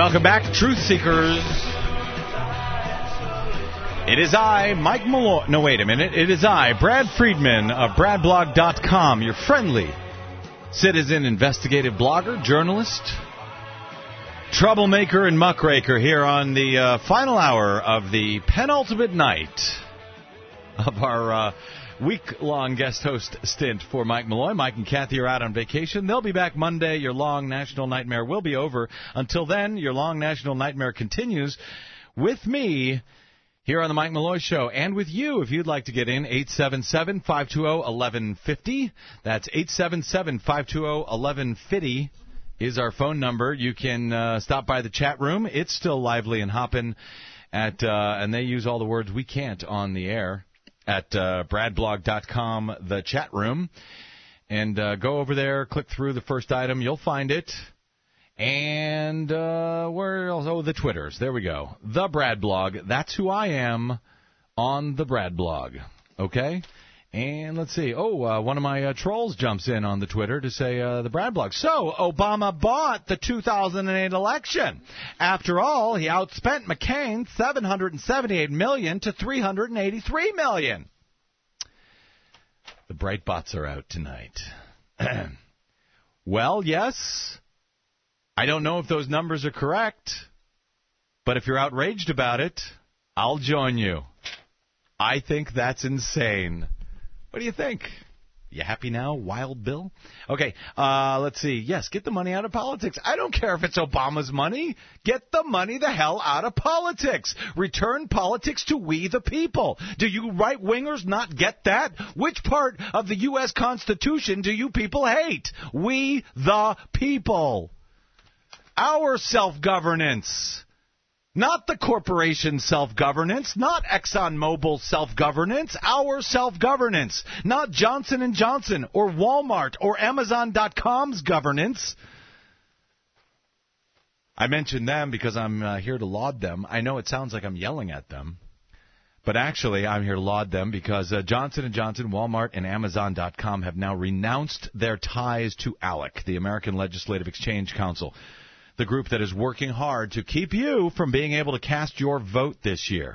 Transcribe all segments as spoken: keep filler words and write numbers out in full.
Welcome back, Truth Seekers. It is I, Mike Malloy. No, wait a minute. It is I, Brad Friedman of brad blog dot com, your friendly citizen investigative blogger, journalist, troublemaker, and muckraker here on the uh, final hour of the penultimate night of our uh, week-long guest host stint for Mike Malloy. Mike and Kathy are out on vacation. They'll be back Monday. Your long national nightmare will be over. Until then, your long national nightmare continues with me here on the Mike Malloy Show, and with you if you'd like to get in. Eight seven seven, five two zero, one one five zero. That's eight seven seven, five two zero, one one five zero is our phone number. You can uh, stop by the chat room. It's still lively and hopping, at, uh, and they use all the words we can't on the air. At uh, brad blog dot com, the chat room. And uh, go over there, click through the first item. You'll find it. And uh, where else? Oh, the Twitters. There we go. The Brad Blog. That's who I am on the Brad Blog. Okay? And let's see. Oh, uh, one of my uh, trolls jumps in on the Twitter to say uh, the Brad Blog. So, Obama bought the two thousand eight election. After all, he outspent McCain seven hundred seventy-eight million dollars to three hundred eighty-three million dollars. The Breitbots are out tonight. Well, yes, I don't know if those numbers are correct, but if you're outraged about it, I'll join you. I think that's insane. What do you think? You happy now, Wild Bill? Okay, uh, let's see. Yes, get the money out of politics. I don't care if it's Obama's money. Get the money the hell out of politics. Return politics to we the people. Do you right-wingers not get that? Which part of the U S Constitution do you people hate? We the people. Our self-governance. Not the corporation self-governance, not ExxonMobil self-governance, our self-governance. Not Johnson and Johnson or Walmart or Amazon dot com's governance. I mention them because I'm uh, here to laud them. I know it sounds like I'm yelling at them, but actually I'm here to laud them because uh, Johnson and Johnson, Walmart, and Amazon dot com have now renounced their ties to ALEC, the American Legislative Exchange Council, the group that is working hard to keep you from being able to cast your vote this year.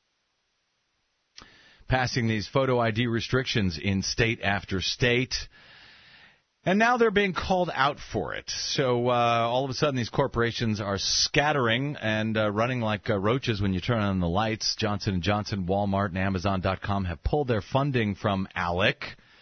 Passing these photo I D restrictions in state after state. And now they're being called out for it. So uh, all of a sudden these corporations are scattering and uh, running like uh, roaches when you turn on the lights. Johnson and Johnson, Walmart, and Amazon dot com have pulled their funding from ALEC.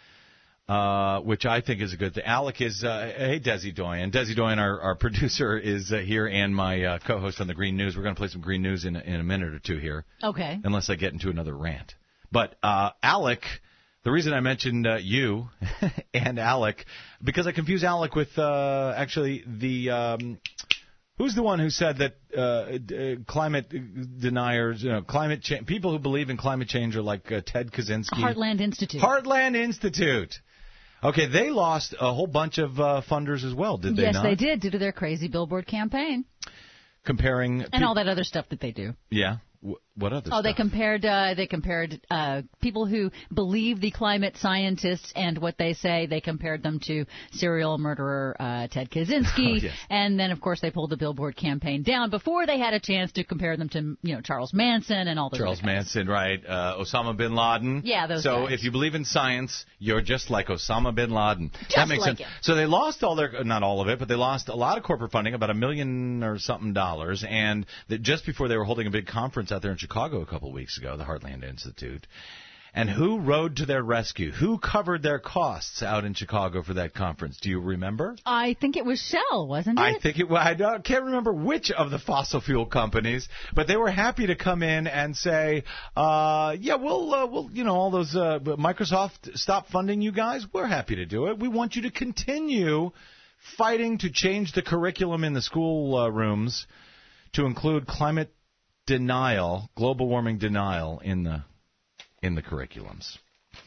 Uh, which I think is a good thing. Alec is, uh, hey, Desi Doyen. Desi Doyen, our, our producer, is uh, here, and my uh, co-host on the Green News. We're going to play some Green News in, in a minute or two here. Okay. Unless I get into another rant. But uh, Alec, the reason I mentioned uh, you and Alec, because I confuse Alec with uh, actually the... Um, Who's the one who said that uh, uh, climate deniers, you know, climate cha- people who believe in climate change are like uh, Ted Kaczynski? Heartland Institute. Heartland Institute. Okay, they lost a whole bunch of uh, funders as well, did they yes, not? Yes, they did, due to their crazy billboard campaign. Comparing... And pe- all that other stuff that they do. Yeah. W- what other oh, stuff? they compared uh, they compared uh, people who believe the climate scientists and what they say. They compared them to serial murderer uh, Ted Kaczynski, oh, yes. And then of course they pulled the billboard campaign down before they had a chance to compare them to you know Charles Manson and all those. Charles Manson, right? Uh, Osama bin Laden. Yeah, those. So guys. if you believe in science, you're just like Osama bin Laden. Just that makes like sense. It. So they lost all their, not all of it, but they lost a lot of corporate funding, about a million or something dollars, and that just before they were holding a big conference out there in Chicago a couple of weeks ago, the Heartland Institute. And who rode to their rescue? Who covered their costs out in Chicago for that conference? Do you remember? I think it was Shell, wasn't it? I think it was. I don't, can't remember which of the fossil fuel companies, but they were happy to come in and say, uh, yeah, we'll, uh, we'll, you know, all those, uh, Microsoft stop funding you guys. We're happy to do it. We want you to continue fighting to change the curriculum in the school uh, rooms to include climate denial, global warming denial in the in the curriculums.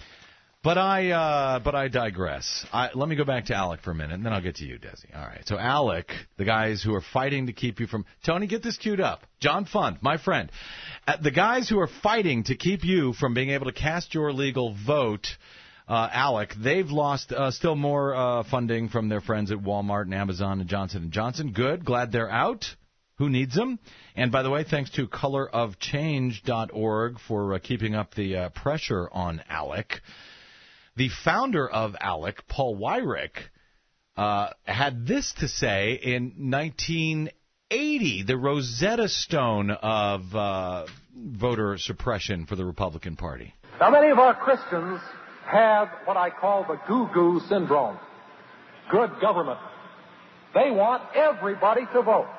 But I uh, but I digress. I, let me go back to Alec for a minute, and then I'll get to you, Desi. All right. So Alec, the guys who are fighting to keep you from... Tony, get this queued up. John Fund, my friend. Uh, the guys who are fighting to keep you from being able to cast your legal vote... Uh, Alec, they've lost uh, still more uh, funding from their friends at Walmart and Amazon and Johnson and Johnson. Good. Glad they're out. Who needs them? And by the way, thanks to color of change dot org for uh, keeping up the uh, pressure on ALEC. The founder of ALEC, Paul Weyrich, uh, had this to say in nineteen eighty, the Rosetta Stone of uh, voter suppression for the Republican Party. Now, many of our Christians have what I call the goo-goo syndrome. Good government. They want everybody to vote.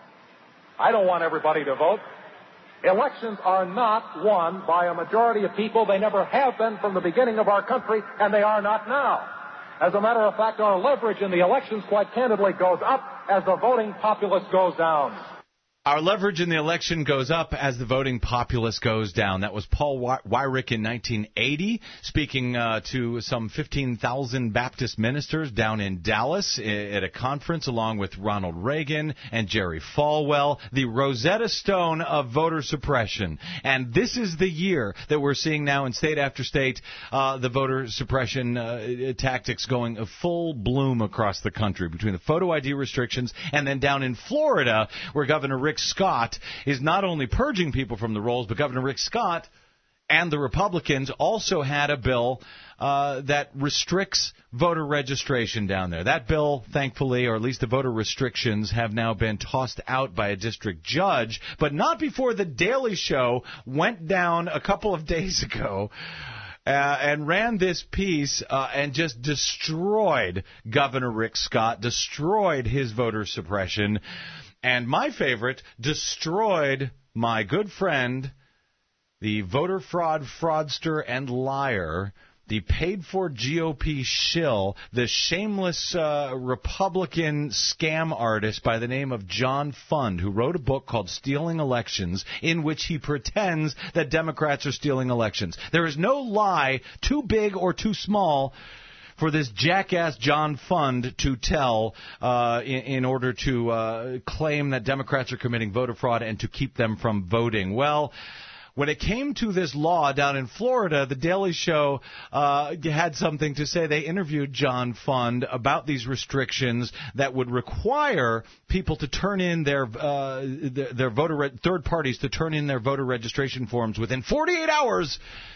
I don't want everybody to vote. Elections are not won by a majority of people. They never have been from the beginning of our country, and they are not now. As a matter of fact, our leverage in the elections, quite candidly, goes up as the voting populace goes down. Our leverage in the election goes up as the voting populace goes down. That was Paul Weyrich in nineteen eighty, speaking uh, to some fifteen thousand Baptist ministers down in Dallas at a conference along with Ronald Reagan and Jerry Falwell, the Rosetta Stone of voter suppression. And this is the year that we're seeing now in state after state, uh, the voter suppression uh, tactics going full bloom across the country, between the photo I D restrictions and then down in Florida, where Governor Rick Scott is not only purging people from the rolls, but Governor Rick Scott and the Republicans also had a bill uh, that restricts voter registration down there. That bill, thankfully, or at least the voter restrictions, have now been tossed out by a district judge, but not before The Daily Show went down a couple of days ago. Uh, and ran this piece uh, and just destroyed Governor Rick Scott, destroyed his voter suppression. And my favorite, destroyed my good friend, the voter fraud fraudster and liar, the paid-for G O P shill, the shameless uh, Republican scam artist by the name of John Fund, who wrote a book called Stealing Elections, in which he pretends that Democrats are stealing elections. There is no lie too big or too small for this jackass John Fund to tell uh, in, in order to uh, claim that Democrats are committing voter fraud and to keep them from voting. Well, when it came to this law down in Florida, The Daily Show uh, had something to say. They interviewed John Fund about these restrictions that would require people to turn in their uh, their, their voter re- third parties to turn in their voter registration forms within forty-eight hours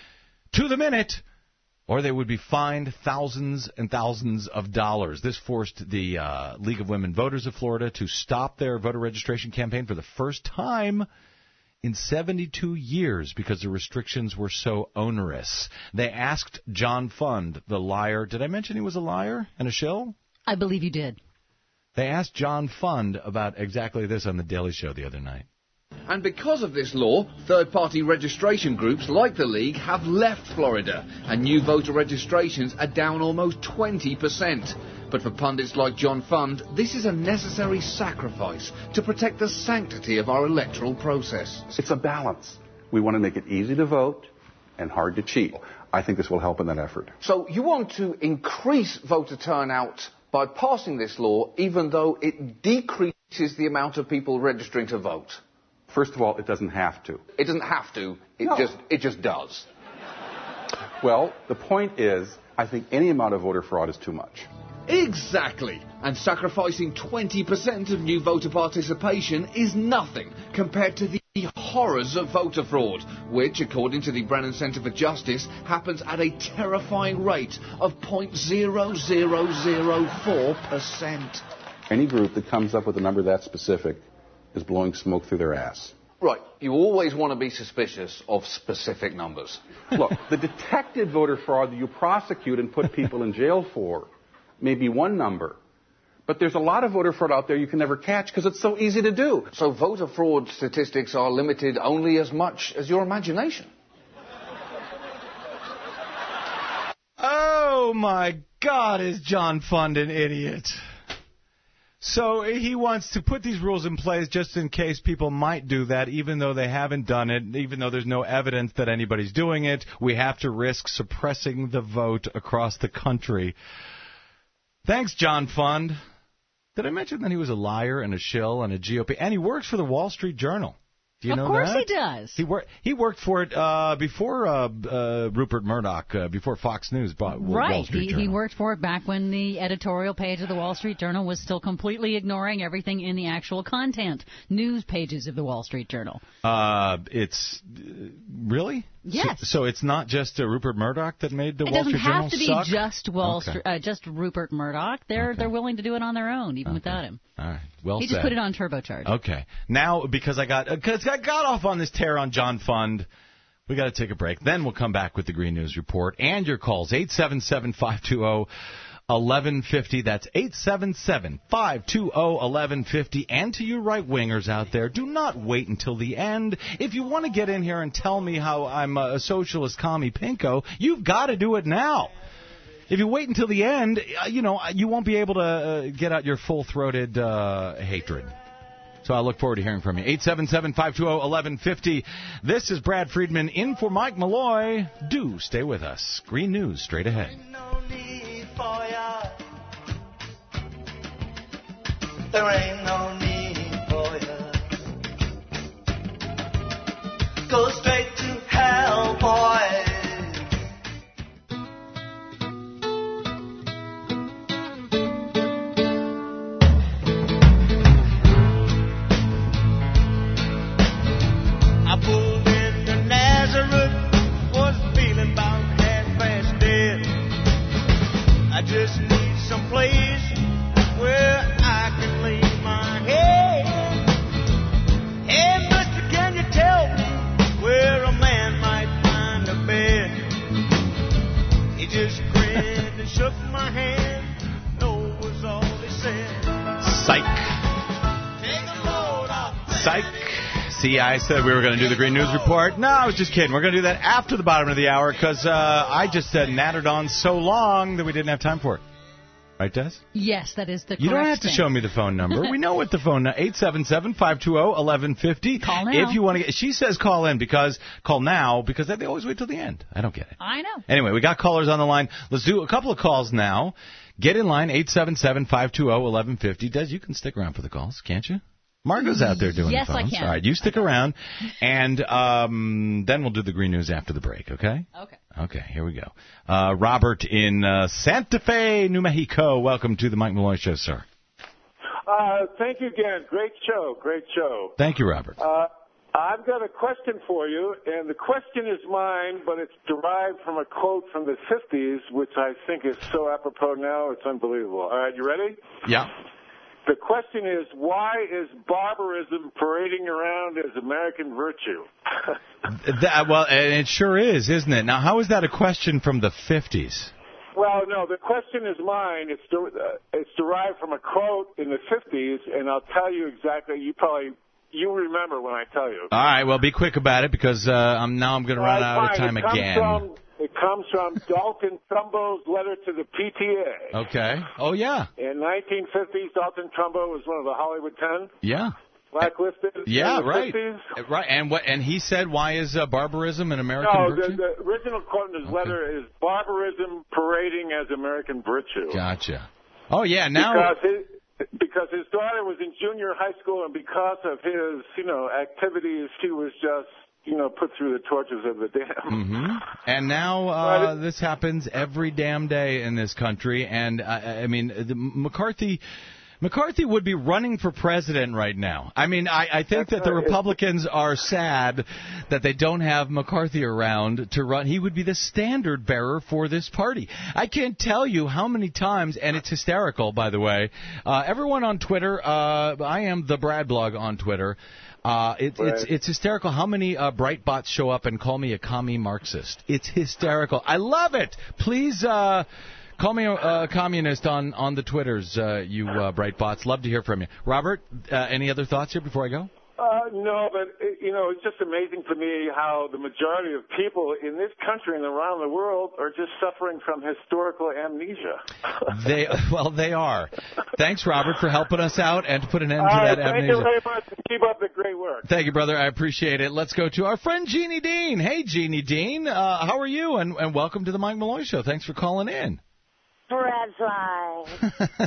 to the minute, or they would be fined thousands and thousands of dollars. This forced the uh, League of Women Voters of Florida to stop their voter registration campaign for the first time in seventy-two years because the restrictions were so onerous. They asked John Fund, the liar. Did I mention he was a liar and a shill? I believe you did. They asked John Fund about exactly this on The Daily Show the other night. And because of this law, third-party registration groups like the League have left Florida, and new voter registrations are down almost twenty percent. But for pundits like John Fund, this is a necessary sacrifice to protect the sanctity of our electoral process. It's a balance. We want to make it easy to vote and hard to cheat. I think this will help in that effort. So you want to increase voter turnout by passing this law, even though it decreases the amount of people registering to vote? First of all, it doesn't have to. It doesn't have to. It No. just it just does. Well, the point is, I think any amount of voter fraud is too much. Exactly. And sacrificing twenty percent of new voter participation is nothing compared to the horrors of voter fraud, which, according to the Brennan Center for Justice, happens at a terrifying rate of zero point zero zero zero four percent. Any group that comes up with a number that specific is blowing smoke through their ass. Right. You always want to be suspicious of specific numbers. Look, the detected voter fraud that you prosecute and put people in jail for may be one number, but there's a lot of voter fraud out there you can never catch because it's so easy to do. So voter fraud statistics are limited only as much as your imagination. Oh, my God, is John Fund an idiot? So he wants to put these rules in place just in case people might do that, even though they haven't done it, even though there's no evidence that anybody's doing it. We have to risk suppressing the vote across the country. Thanks, John Fund. Did I mention that he was a liar and a shill and a G O P? And he works for the Wall Street Journal. Do you of know course that? he does. He worked. He worked for it uh, before uh, uh, Rupert Murdoch, uh, before Fox News bought right. Wall Street he, Journal. he worked for it back when the editorial page of the Wall Street Journal was still completely ignoring everything in the actual content news pages of the Wall Street Journal. Uh, it's uh, really. Yes. So, so it's not just uh, Rupert Murdoch that made the it Wall Street Journal suck? It suck? doesn't have to be just Wall Okay. Street, uh, just Rupert Murdoch. They're Okay. they're willing to do it on their own, even Okay. without him. All right. Well he said. just put it on turbocharge. Okay. Now, because I got because I got off on this tear on John Fund, we got to take a break. Then we'll come back with the Green News Report and your calls. eight seven seven, five two zero, one one five zero. That's eight seven seven, five two zero, one one five zero. And to you right-wingers out there, do not wait until the end. If you want to get in here and tell me how I'm a socialist commie pinko, you've got to do it now. If you wait until the end, you know, you won't be able to uh, get out your full-throated uh, hatred. So I look forward to hearing from you. eight seven seven, five two zero, one one five zero. This is Brad Friedman in for Mike Malloy. Do stay with us. Green News straight ahead. There ain't no need for ya. Go straight to hell, boy. I pulled into Nazareth, was feeling about half-past dead. I just need some place where I can lay my head. Hey, mister, can you tell me where a man might find a bed? He just grinned and shook my hand. No was all he said. Psych. Take a load off. Psych. See, I said we were going to do the Green News Report. No, I was just kidding. We're going to do that after the bottom of the hour because uh, I just uh, nattered on so long that we didn't have time for it. Right, Des? Yes, that is the correct You don't have to thing. show me the phone number. We know what the phone number eight seven seven, five two zero, one one five zero. Call now. If you want to get, she says call in because, call now because they always wait till the end. I don't get it. I know. Anyway, we got callers on the line. Let's do a couple of calls now. Get in line, eight seven seven, five two zero, one one five zero. Des, you can stick around for the calls, can't you? Margot's out there doing Yes, the I phones. can. All right, you stick around, and um, then we'll do the Green News after the break, okay? Okay. Okay, here we go. Uh, Robert in uh, Santa Fe, New Mexico. Welcome to the Mike Malloy Show, sir. Uh, thank you again. Great show. Great show. Thank you, Robert. Uh, I've got a question for you, and the question is mine, but it's derived from a quote from the fifties, which I think is so apropos now, it's unbelievable. All right, you ready? Yeah. The question is, why is barbarism parading around as American virtue? That, well, and it sure is, isn't it? Now, how is that a question from the fifties? Well, no, the question is mine. It's der- uh, it's derived from a quote in the fifties, and I'll tell you exactly. You probably you remember when I tell you. All right, well, be quick about it because uh, I'm now I'm going to run All out right, of fine. time it comes again. From, it comes from Dalton Trumbo's letter to the P T A. Okay. Oh, yeah. In nineteen fifties, Dalton Trumbo was one of the Hollywood Ten. Yeah. Blacklisted. Yeah, in the right. fifties. Right. And what? And he said, why is uh, barbarism an American No, virtue? the, the original quote in his Okay. letter is barbarism parading as American virtue. Gotcha. Oh, yeah. Now. Because his, because his daughter was in junior high school, and because of his, you know, activities, she was just, you know, put through the tortures of the dam. Mm-hmm. And now uh, But it- this happens every damn day in this country. And, uh, I mean, the McCarthy... McCarthy would be running for president right now. I mean, I, I think That's that the right. Republicans are sad that they don't have McCarthy around to run. He would be the standard bearer for this party. I can't tell you how many times, and it's hysterical, by the way. Uh, everyone on Twitter, uh, I am the Brad Blog on Twitter. Uh, it, Right. It's it's hysterical how many uh, bright bots show up and call me a commie Marxist. It's hysterical. I love it. Please uh, call me a, a communist on, on the Twitters, uh, you uh, bright bots. Love to hear from you. Robert, uh, any other thoughts here before I go? Uh, no, but, it, you know, it's just amazing to me how the majority of people in this country and around the world are just suffering from historical amnesia. They Well, they are. Thanks, Robert, for helping us out and to put an end All to right, that thank amnesia. you very much, and keep up the great work. Thank you, brother. I appreciate it. Let's go to our friend Jeannie Dean. Hey, Jeannie Dean. Uh, how are you? And, and welcome to the Mike Malloy Show. Thanks for calling in. Brad's live.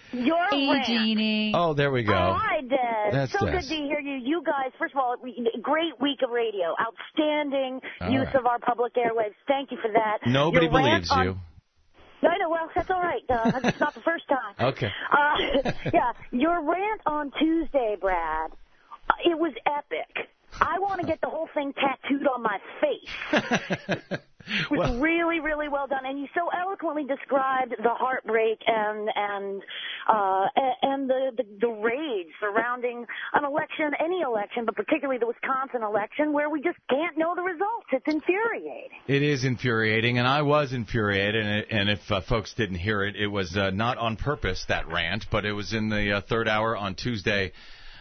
Your Hey, rant. Jeannie. Oh, there we go. Oh, hi, Des. That's so Des. good to hear you. You guys, first of all, great week of radio. Outstanding All use right. of our public airwaves. Thank you for that. Nobody Your rant believes on- you. No, no, well, that's all right. Uh, it's not the first time. Okay. Uh, yeah, your rant on Tuesday, Brad, uh, it was epic. I want to get the whole thing tattooed on my face. It was Well- really, really well done, and you so eloquently described the heartbreak and and uh, and the, the the rage surrounding an election, any election, but particularly the Wisconsin election, where we just can't know the results. It's infuriating. It is infuriating, and I was infuriated. And, it, and if uh, folks didn't hear it, it was uh, not on purpose, that rant, but it was in the uh, third hour on Tuesday.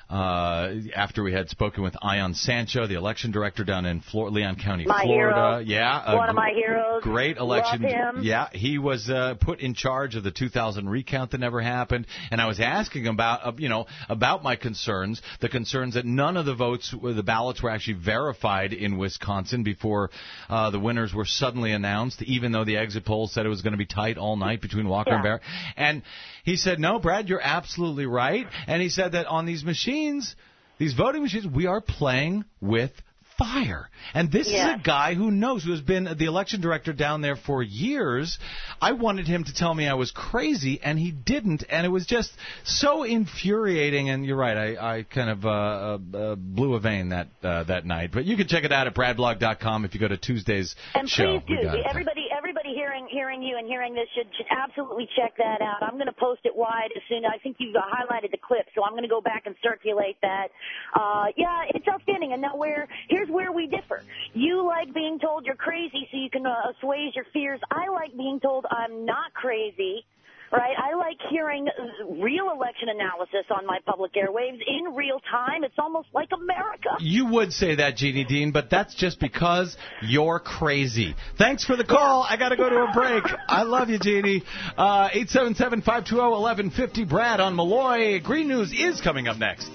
Uh, after we had spoken with Ion Sancho, the election director down in Flor- Leon County, My Florida. hero. Yeah, One a of my heroes. Great election. Love him. Yeah, he was uh, put in charge of the two thousand recount that never happened, and I was asking him about, uh, you know, about my concerns, the concerns that none of the votes, the ballots were actually verified in Wisconsin before uh, the winners were suddenly announced, even though the exit polls said it was going to be tight all night between Walker Yeah. and Barrett. And he said, no, Brad, you're absolutely right. And he said that on these machines, these voting machines, we are playing with fire. And this Yes. is a guy who knows, who has been the election director down there for years. I wanted him to tell me I was crazy, and he didn't. And it was just so infuriating. And you're right, I, I kind of uh, uh, blew a vein that uh, that night. But you can check it out at brad blog dot com if you go to Tuesday's And show. please We do. got it there. Everybody, everybody hearing hearing you and hearing this should, should absolutely check that out. I'm going to post it wide as soon. I think you've uh, highlighted the clip, so I'm going to go back and circulate that. Uh, yeah, it's outstanding. And now where here's where we differ. You like being told you're crazy so you can uh, assuage your fears. I like being told I'm not crazy. Right? I like hearing real election analysis on my public airwaves in real time. It's almost like America. You would say that, Jeannie Dean, but that's just because you're crazy. Thanks for the call. I got to go to a break. I love you, Jeannie. Uh, eight seven seven, five two zero, one one five zero. Brad on Malloy. Green News is coming up next.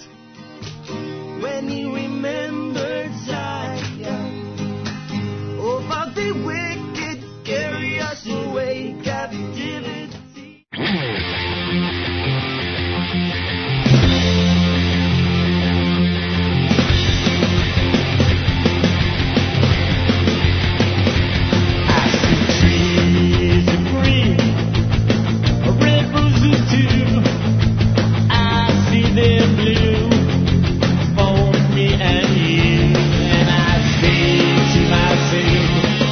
When you remembered Zion, oh, how the wicked carry us away, captivity. I see trees of green, red roses too. I see them blue for me and you, and I say to myself,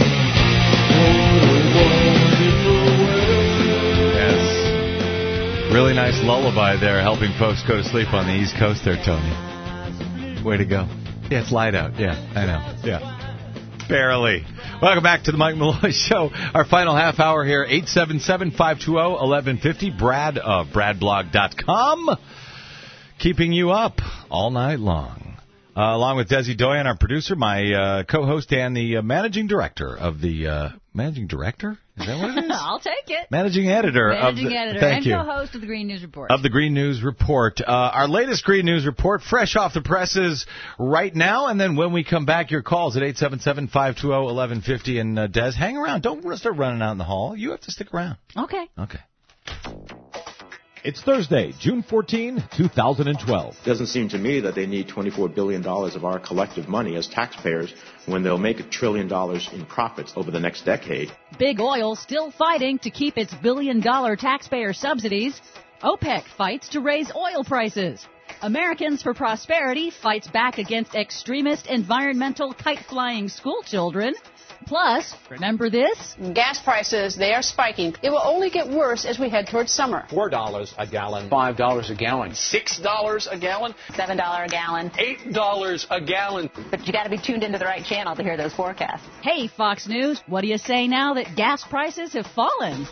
what a wonderful world. Yes. Really nice lullaby there, helping folks go to sleep on the East Coast there, Tony. Way to go. Yeah, it's light out. Yeah, I know. Yeah. Barely. Welcome back to the Mike Malloy Show. Our final half hour here, eight seven seven, five two zero, one one five zero. Brad of brad blog dot com. Keeping you up all night long. Uh, along with Desi Doyen, our producer, my uh, co-host, and the uh, managing director of the... Uh, managing director? Is that what it is? I'll take it. Managing editor. Managing of the, editor thank and you. co-host of the Green News Report. Of the Green News Report. Uh, our latest Green News Report, fresh off the presses right now. And then when we come back, your calls at eight seven seven, five two zero, one one five zero. And uh, Des, hang around. Don't start running out in the hall. You have to stick around. Okay. Okay. It's Thursday, June fourteenth, two thousand twelve. Doesn't seem to me that they need twenty-four billion dollars of our collective money as taxpayers when they'll make a trillion dollars in profits over the next decade. Big Oil still fighting to keep its billion-dollar taxpayer subsidies. OPEC fights to raise oil prices. Americans for Prosperity fights back against extremist environmental kite-flying school children. Plus, remember this? Gas prices, they are spiking. It will only get worse as we head towards summer. Four dollars a gallon. Five dollars a gallon. Six dollars a gallon. Seven dollars a gallon. Eight dollars a gallon. But you got to be tuned into the right channel to hear those forecasts. Hey, Fox News, what do you say now that gas prices have fallen?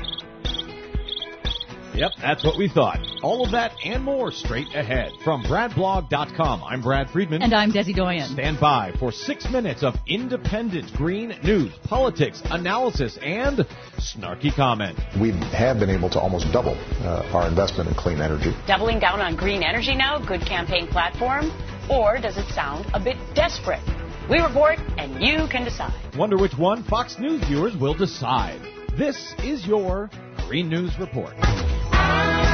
Yep, that's what we thought. All of that and more straight ahead. From brad blog dot com, I'm Brad Friedman. And I'm Desi Doyen. Stand by for six minutes of independent green news, politics, analysis, and snarky comment. We have been able to almost double uh, our investment in clean energy. Doubling down on green energy now, good campaign platform? Or does it sound a bit desperate? We report, and you can decide. Wonder which one Fox News viewers will decide. This is your Green News Report.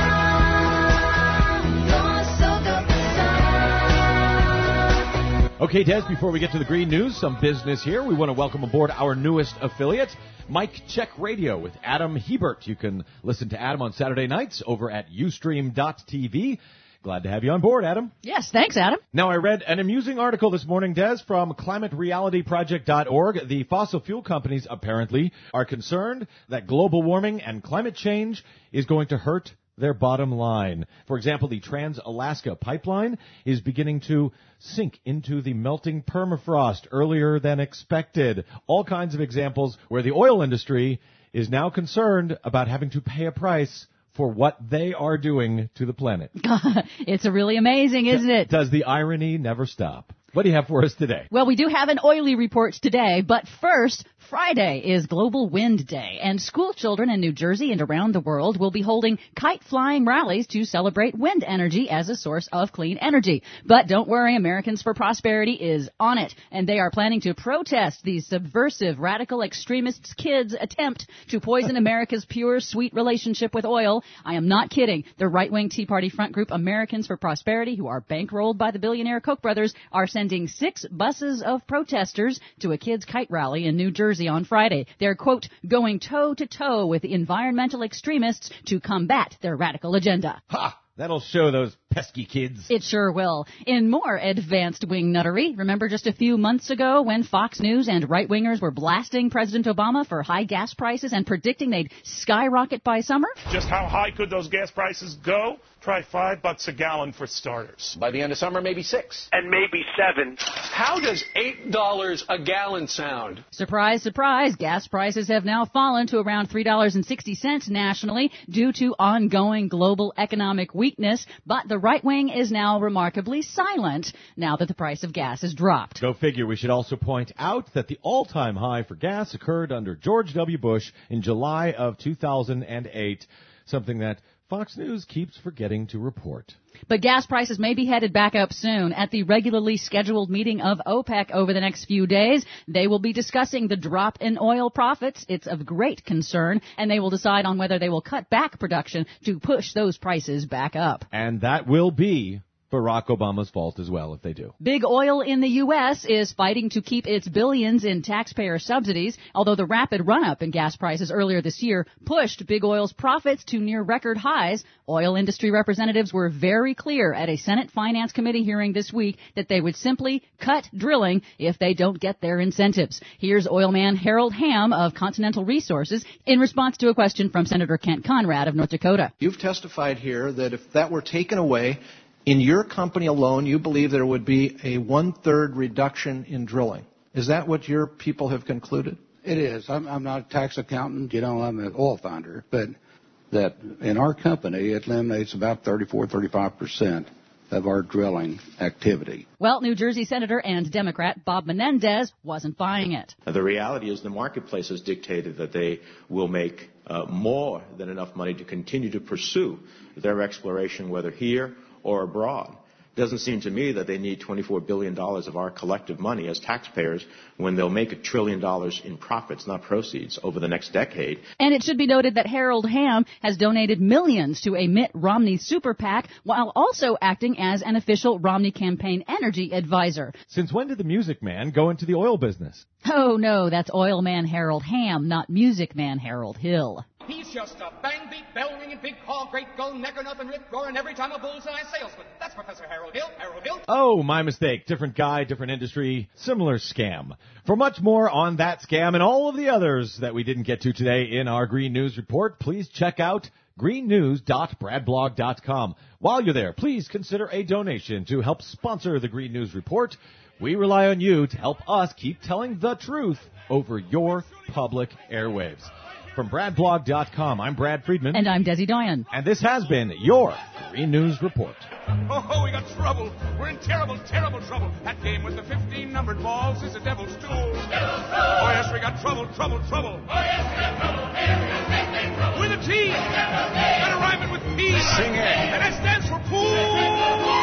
Okay, Des, before we get to the green news, some business here. We want to welcome aboard our newest affiliate, Mike Check Radio with Adam Hebert. You can listen to Adam on Saturday nights over at ustream dot t v. Glad to have you on board, Adam. Yes, thanks, Adam. Now, I read an amusing article this morning, Des, from climate reality project dot org. The fossil fuel companies apparently are concerned that global warming and climate change is going to hurt their bottom line. For example, the Trans-Alaska Pipeline is beginning to sink into the melting permafrost earlier than expected. All kinds of examples where the oil industry is now concerned about having to pay a price for what they are doing to the planet. It's really amazing, isn't it? Does the irony never stop? What do you have for us today? Well, we do have an oily report today, but first, Friday is Global Wind Day, and school children in New Jersey and around the world will be holding kite-flying rallies to celebrate wind energy as a source of clean energy. But don't worry, Americans for Prosperity is on it, and they are planning to protest the subversive radical extremists' kids' attempt to poison America's pure, sweet relationship with oil. I am not kidding. The right-wing Tea Party front group Americans for Prosperity, who are bankrolled by the billionaire Koch brothers, are sending six buses of protesters to a kids' kite rally in New Jersey on Friday. They're, quote, going toe-to-toe with the environmental extremists to combat their radical agenda. Ha! That'll show those pesky kids. It sure will. In more advanced wing nuttery, remember just a few months ago when Fox News and right-wingers were blasting President Obama for high gas prices and predicting they'd skyrocket by summer? Just how high could those gas prices go? Try five bucks a gallon for starters. By the end of summer, maybe six. And maybe seven. How does eight dollars a gallon sound? Surprise, surprise. Gas prices have now fallen to around three dollars and sixty cents nationally due to ongoing global economic weakness. But the right wing is now remarkably silent now that the price of gas has dropped. Go figure. We should also point out that the all-time high for gas occurred under George W. Bush in July of two thousand eight, something that Fox News keeps forgetting to report. But gas prices may be headed back up soon. At the regularly scheduled meeting of OPEC over the next few days, they will be discussing the drop in oil profits. It's of great concern, and they will decide on whether they will cut back production to push those prices back up. And that will be Barack Obama's fault as well if they do. Big Oil in the U S is fighting to keep its billions in taxpayer subsidies, although the rapid run-up in gas prices earlier this year pushed Big Oil's profits to near record highs. Oil industry representatives were very clear at a Senate Finance Committee hearing this week that they would simply cut drilling if they don't get their incentives. Here's oilman Harold Hamm of Continental Resources in response to a question from Senator Kent Conrad of North Dakota. You've testified here that if that were taken away, in your company alone, you believe there would be a one-third reduction in drilling. Is that what your people have concluded? It is. I'm, I'm not a tax accountant. You know, I'm an oil finder. But that in our company, it eliminates about thirty-four, thirty-five percent of our drilling activity. Well, New Jersey Senator and Democrat Bob Menendez wasn't buying it. The reality is the marketplace has dictated that they will make uh, more than enough money to continue to pursue their exploration, whether here or abroad. It doesn't seem to me that they need twenty-four billion dollars of our collective money as taxpayers when they'll make a trillion dollars in profits, not proceeds, over the next decade. And it should be noted that Harold Hamm has donated millions to a Mitt Romney super PAC while also acting as an official Romney campaign energy advisor. Since when did the Music Man go into the oil business? Oh, no, that's oil man Harold Hamm, not music man Harold Hill. He's just a bang-beat, bell-ringing, big call, great go, necker-nothing, rip-roaring, every time a bullseye salesman. That's Professor Harold Hill. Harold Hill. Oh, my mistake. Different guy, different industry, similar scam. For much more on that scam and all of the others that we didn't get to today in our Green News Report, please check out green news dot brad blog dot com. While you're there, please consider a donation to help sponsor the Green News Report. We rely on you to help us keep telling the truth over your public airwaves. From brad blog dot com, I'm Brad Friedman. And I'm Desi Doyen. And this has been your Green News Report. Oh, oh, we got trouble. We're in terrible, terrible trouble. That game with the fifteen numbered balls is a devil's stool. Devil's stool. Oh, yes, we got trouble, trouble, trouble. Oh, yes, we got trouble. Everything trouble. With a T. Better rhyme it with P. Sing it. And that stands for pool.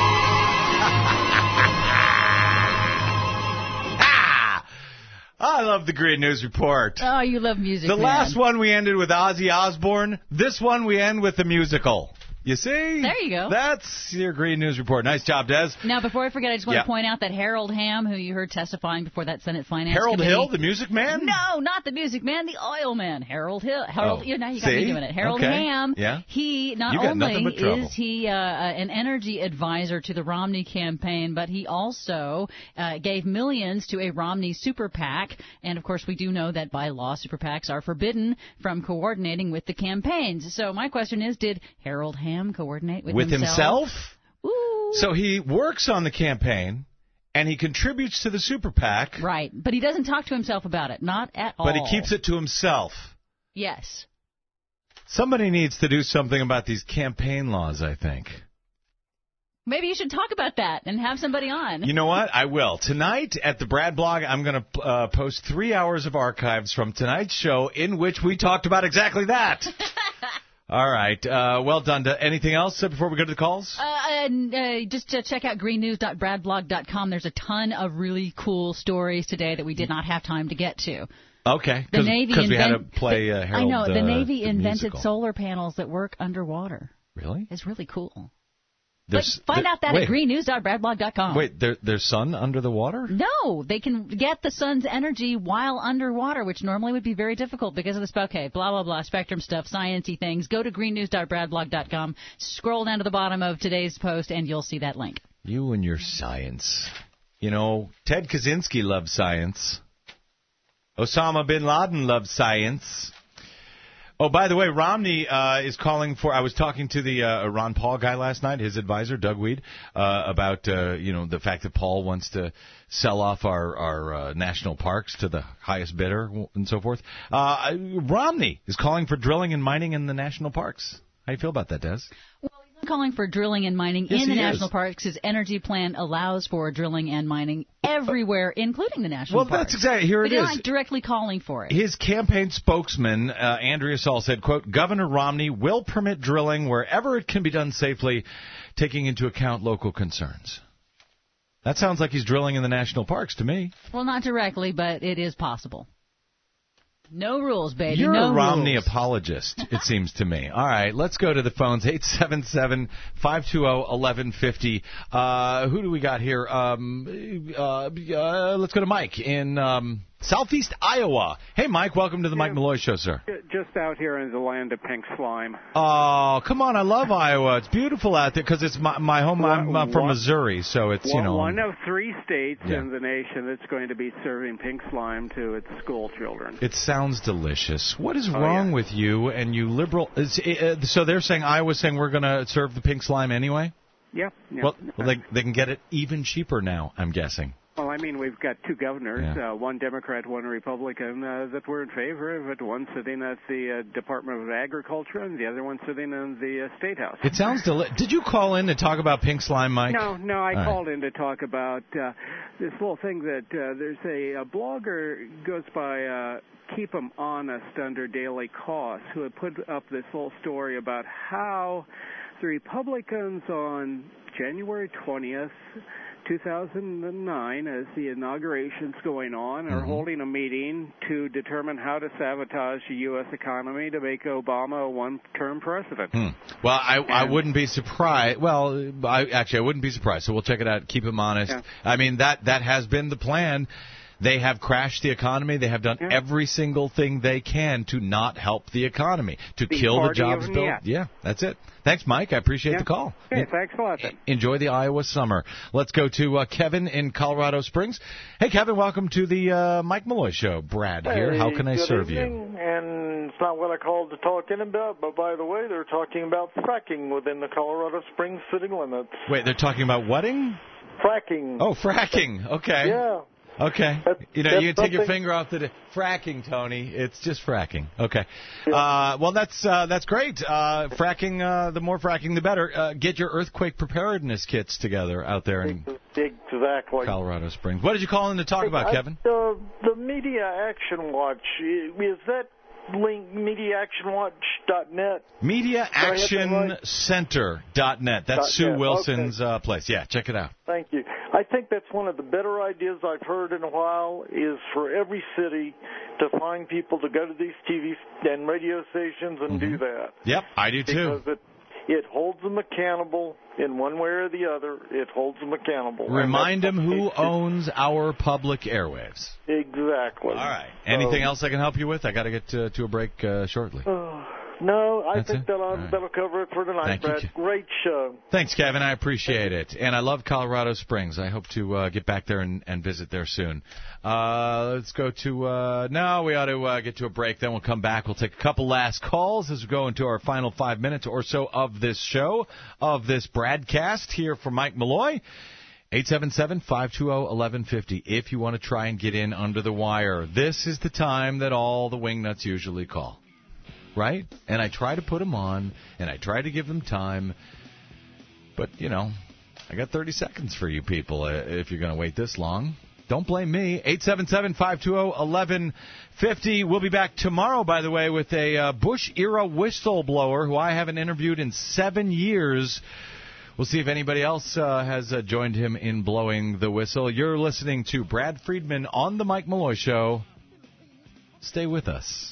I love the Green News Report. Oh, you love music, The man. last one we ended with Ozzy Osbourne. This one we end with the musical. You see? There you go. That's your Green News Report. Nice job, Des. Now, before I forget, I just want Yeah. to point out that Harold Hamm, who you heard testifying before that Senate Finance Harold Committee. Hill, the music man? No, not the music man, the oil man. Harold Hill. Harold, Oh. you know, you got me See? doing it. Harold Okay. Hamm. Yeah. He not You got nothing only but trouble. is he uh, an energy advisor to the Romney campaign, but he also uh, gave millions to a Romney super PAC. And of course, we do know that by law, super PACs are forbidden from coordinating with the campaigns. So my question is, did Harold Hamm coordinate with, With himself? Ooh. So he works on the campaign, and he contributes to the super PAC, Right, but he doesn't talk to himself about it, not at all. but he keeps it to himself. Yes. Somebody needs to do something about these campaign laws, I think. Maybe you should talk about that and have somebody on. You know what? I will. Tonight at the Brad blog, I'm going to uh, post three hours of archives from tonight's show in which we talked about exactly that. All right. Uh, well done. Anything else uh, before we go to the calls? Uh, and, uh, just uh, check out green news dot brad blog dot com. There's a ton of really cool stories today that we did not have time to get to. Okay. The Navy Because we had to invent- play uh, I Harold know. The uh, Navy the invented musical. solar panels that work underwater. Really? It's really cool. There's- but find there- out that wait. at green news dot brad blog dot com. Wait, there, there's sun under the water? No, they can get the sun's energy while underwater, which normally would be very difficult because of the okay, blah blah blah, spectrum stuff, sciencey things. Go to green news dot brad blog dot com, scroll down to the bottom of today's post, and you'll see that link. You and your science. You know, Ted Kaczynski loved science. Osama bin Laden loved science. Oh, by the way, Romney uh, is calling for. I was talking to the uh, Ron Paul guy last night, his advisor, Doug Weed, uh, about uh, you know the fact that Paul wants to sell off our our uh, national parks to the highest bidder and so forth. Uh, Romney is calling for drilling and mining in the national parks. How do you feel about that, Des? I'm calling for drilling and mining Yes, in the he national is. parks. His energy plan allows for drilling and mining everywhere, including the national Well, parks. that's exactly here but it you're is. not directly calling for it. His campaign spokesman, uh, Andrea Saul, said, quote, Governor Romney will permit drilling wherever it can be done safely, taking into account local concerns. That sounds like he's drilling in the national parks to me. Well, not directly, but it is possible. No rules, baby. You're no a Romney rules. apologist, it seems to me. All right, let's go to the phones, eight seven seven, five two zero, one one five zero. Uh, who do we got here? Um, uh, uh, let's go to Mike in um, southeast Iowa. Hey, Mike, welcome to the Mike Malloy Show, sir. Just out here in the land of pink slime. Oh, come on, I love Iowa. It's beautiful out there because it's my, my home. I'm uh, from One- Missouri, so it's, you One- know. One of three states Yeah. in the nation that's going to be serving pink slime to its school children. It sounds delicious. What is Oh, wrong yeah. with you and you liberal? Is, uh, so they're saying Iowa's saying we're going to serve the pink slime anyway? Yeah. yeah. Well, well they, they can get it even cheaper now, I'm guessing. Well, I mean, we've got two governors, Yeah. uh, one Democrat, one Republican, uh, that were in favor of it. One sitting at the uh, Department of Agriculture, and the other one sitting in the uh, State House. It sounds deli- Did you call in to talk about pink slime, Mike? No, no, I All right. called in to talk about uh, this little thing that uh, there's a, a blogger goes by uh, Keep 'em Honest under Daily Cost, who had put up this little story about how the Republicans on January twentieth, two thousand nine, as the inauguration's going on, are Mm-hmm. holding a meeting to determine how to sabotage the U S economy to make Obama a one-term president. Hmm. Well, I, I wouldn't be surprised. Well, I, actually, I wouldn't be surprised. So we'll check it out. Keep him honest. Yeah. I mean, that that has been the plan. They have crashed the economy. They have done Yeah. every single thing they can to not help the economy, to The kill the party jobs of built. Nyet. Yeah, that's it. Thanks, Mike. I appreciate Yeah. the call. Okay, thanks a lot. Then. Enjoy the Iowa summer. Let's go to uh, Kevin in Colorado Springs. Hey, Kevin, welcome to the uh, Mike Malloy Show. Brad here. How can I Hey, good serve you? evening, And it's not what I called to talk in about, but by the way, they're talking about fracking within the Colorado Springs city limits. Wait, they're talking about wedding? Fracking. Oh, fracking. Okay. Yeah. Okay. That's- you know, that's you can take your something- finger off the fracking, Tony. It's just fracking. Okay. Uh, well, that's uh, that's great. Uh, fracking. Uh, the more fracking, the better. Uh, get your earthquake preparedness kits together out there in Exactly. Colorado Springs. What did you call in to talk Hey, about, I- Kevin? Uh, the Media Action Watch, i- is that link media action watch dot net? media action center dot net. That's Dot Sue net, Wilson's uh, place. Yeah, check it out. Thank you. I think that's one of the better ideas I've heard in a while, is for every city to find people to go to these T V and radio stations and do that. Yep, I do too. Because it, It holds them accountable in one way or the other. It holds them accountable. Remind them who owns our public airwaves. Exactly. All right. Anything else I can help you with? I got to get to, to a break uh, shortly. Uh, no, I That's think it? that'll, right. that'll cover it for tonight, Thank you, Brad. Ke- Great show. Thanks, Kevin. I appreciate it. And I love Colorado Springs. I hope to uh, get back there and, and visit there soon. Uh, let's go to, uh, no, we ought to uh, get to a break. Then we'll come back. We'll take a couple last calls as we go into our final five minutes or so of this show, of this broadcast here from Mike Malloy. eight seven seven, five two zero, one one five zero if you want to try and get in under the wire. This is the time that all the wingnuts usually call. Right? And I try to put them on, and I try to give them time. But, you know, I got thirty seconds for you people uh, if you're going to wait this long. Don't blame me. eight seven seven, five two zero, one one five zero. We'll be back tomorrow, by the way, with a uh, Bush-era whistleblower who I haven't interviewed in seven years. We'll see if anybody else uh, has uh, joined him in blowing the whistle. You're listening to Brad Friedman on The Mike Malloy Show. Stay with us.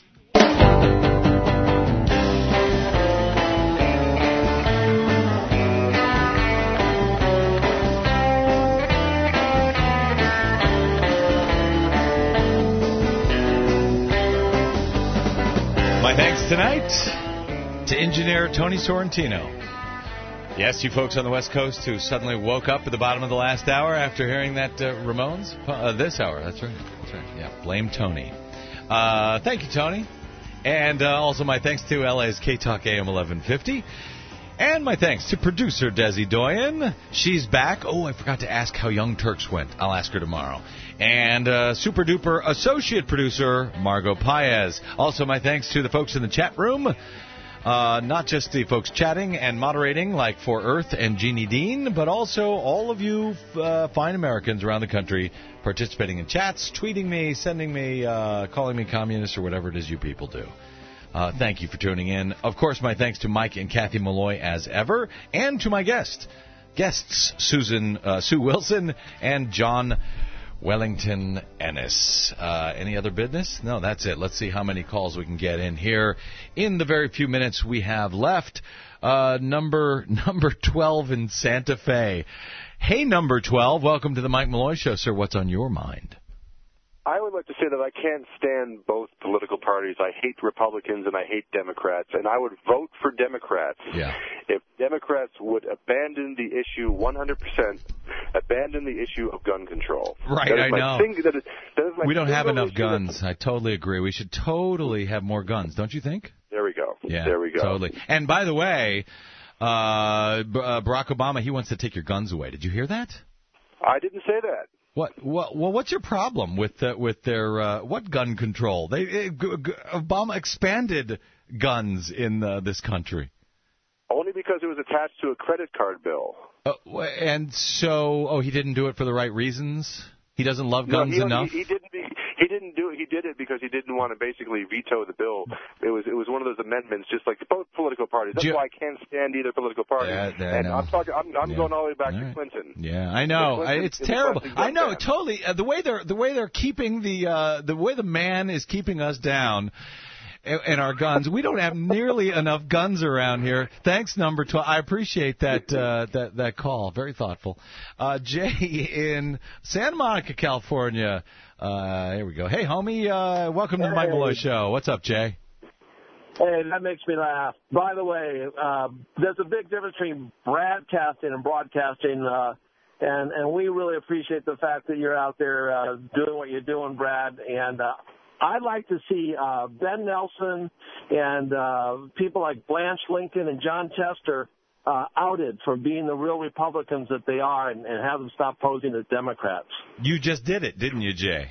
My thanks tonight to engineer Tony Sorrentino. Yes, you folks on the West Coast who suddenly woke up at the bottom of the last hour after hearing that uh, Ramones. Uh, this hour, that's right. That's right. Yeah, blame Tony. Uh, thank you, Tony. And uh, also my thanks to L A's K-Talk A M eleven fifty. And my thanks to producer Desi Doyen. She's back. Oh, I forgot to ask how Young Turks went. I'll ask her tomorrow. And uh, super-duper associate producer Margot Paez. Also my thanks to the folks in the chat room. Uh, not just the folks chatting and moderating like For Earth and Jeannie Dean, but also all of you uh, fine Americans around the country participating in chats, tweeting me, sending me, uh, calling me communist or whatever it is you people do. Uh, thank you for tuning in. Of course, my thanks to Mike and Kathy Malloy as ever, and to my guest, guests Susan uh, Sue Wilson and John Wellington Ennis. Uh, any other business? No, that's it. Let's see how many calls we can get in here in the very few minutes we have left. Uh, number number twelve in Santa Fe. Hey, number twelve. Welcome to the Mike Malloy Show, sir. What's on your mind? I would like to say that I can't stand both political parties. I hate Republicans and I hate Democrats, and I would vote for Democrats yeah. if Democrats would abandon the issue one hundred percent, abandon the issue of gun control. Right, that is I my know. Thing, that is, that is my we don't have enough issue guns. I totally agree. We should totally have more guns, don't you think? There we go. Yeah, there we go. Totally. And by the way, uh, B- uh, Barack Obama, he wants to take your guns away. Did you hear that? I didn't say that. What? What? Well, what's your problem with uh, with their uh, what gun control? They uh, g- g- Obama expanded guns in uh, this country. Only because it was attached to a credit card bill. Uh, and so, oh, he didn't do it for the right reasons. He doesn't love guns no, he, enough. He, he didn't. He, he didn't do it. He did it because he didn't want to basically veto the bill. It was. It was one of those amendments, just like both political parties. That's you, why I can't stand either political party. Yeah, I and know. I'm talking. I'm, I'm yeah. going all the way back all to right. Clinton. Yeah, I know. I, it's terrible. I know down. totally. Uh, the way they're the way they're keeping the uh, the way the man is keeping us down. And our guns. We don't have nearly enough guns around here. Thanks, number twelve. I appreciate that uh, that that call. Very thoughtful. Uh, Jay in Santa Monica, California. Uh, here we go. Hey, homie. Uh, welcome to the Mike Malloy Show. What's up, Jay? Hey, that makes me laugh. By the way, uh, there's a big difference between broadcasting and broadcasting, uh, and and we really appreciate the fact that you're out there uh, doing what you're doing, Brad. And uh, I'd like to see uh, Ben Nelson and uh, people like Blanche Lincoln and John Chester uh, outed for being the real Republicans that they are, and, and have them stop posing as Democrats. You just did it, didn't you, Jay?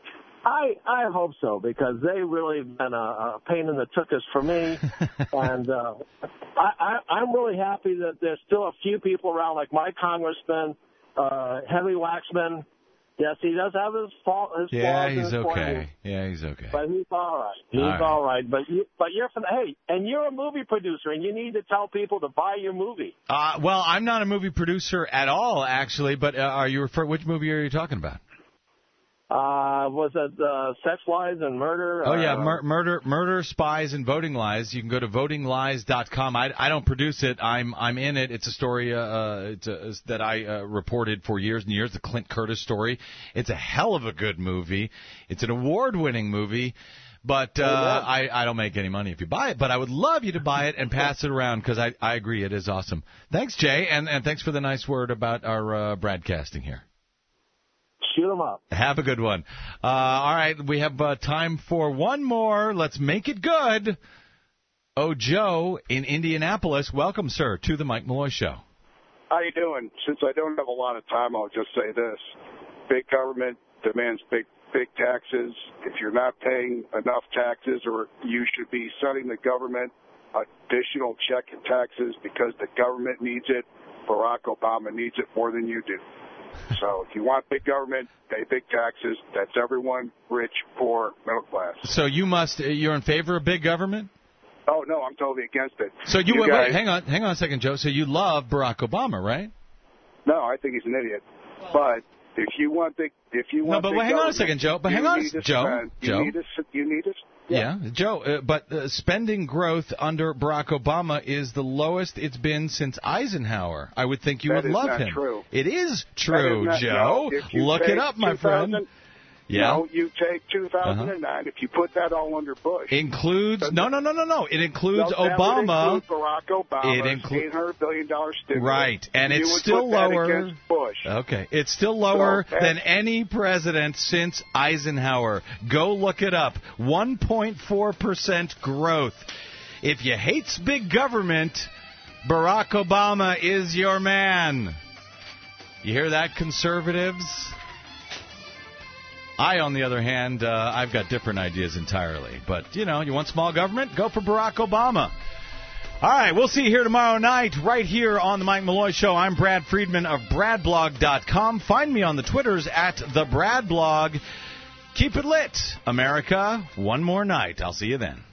I I hope so, because they really been a, a pain in the tuchus for me, and uh, I, I I'm really happy that there's still a few people around, like my congressman, uh, Henry Waxman. Yes, he does have his fault. His Yeah, flaws in he's his okay. plan, Yeah, he's okay. but he's all right. He's All right. all right. But you but you're from hey, and you're a movie producer, and you need to tell people to buy your movie. Uh, well, I'm not a movie producer at all, actually. But uh, are you refer? Which movie are you talking about? Uh, was it uh, Sex Lies and Murder? Oh, yeah, Uh, mur- murder, murder, spies, and voting lies. You can go to voting lies dot com. I, I don't produce it. I'm I'm in it. It's a story uh, it's a, that I uh, reported for years and years, the Clint Curtis story. It's a hell of a good movie. It's an award-winning movie. But uh, I, I don't make any money if you buy it. But I would love you to buy it and pass it around because I, I agree it is awesome. Thanks, Jay, and, and thanks for the nice word about our uh, broadcasting here. Shoot them up. Have a good one. Uh, all right, we have uh, time for one more. Let's make it good. Oh, Joe in Indianapolis. Welcome, sir, to the Mike Malloy Show. How you doing? Since I don't have a lot of time, I'll just say this. Big government demands big big taxes. If you're not paying enough taxes, or you should be sending the government additional check in taxes because the government needs it. Barack Obama needs it more than you do. So if you want big government, pay big taxes. That's everyone, rich, poor, middle class. So you must, you're in favor of big government? Oh, no, I'm totally against it. So you, you wait, guys, wait, hang on, hang on a second, Joe. So you love Barack Obama, right? No, I think he's an idiot. But if you want big, if you want no, but big wait, hang on a government, second, Joe. But you hang on, need to Joe. spend, you Joe. Need to, you need to. Yeah, yeah Joe. Uh, but uh, spending growth under Barack Obama is the lowest it's been since Eisenhower. I would think you That would is love not him. True. It is true, That is not, Joe. No, if you Look take it up, my friend. Yeah. No, you take two thousand nine. Uh-huh. If you put that all under Bush, includes no, no, no, no, no. It includes no, Obama. Would include Barack Obama. It includes eight hundred billion dollar stimulus. Right, and you it's would still put that lower. Against Bush. Okay, it's still lower so, than any president since Eisenhower. Go look it up. one point four percent growth. If you hate big government, Barack Obama is your man. You hear that, conservatives? I, on the other hand, uh, I've got different ideas entirely. But, you know, you want small government? Go for Barack Obama. All right, we'll see you here tomorrow night, right here on the Mike Malloy Show. I'm Brad Friedman of Brad Blog dot com. Find me on the Twitters at the Brad Blog. Keep it lit, America. One more night. I'll see you then.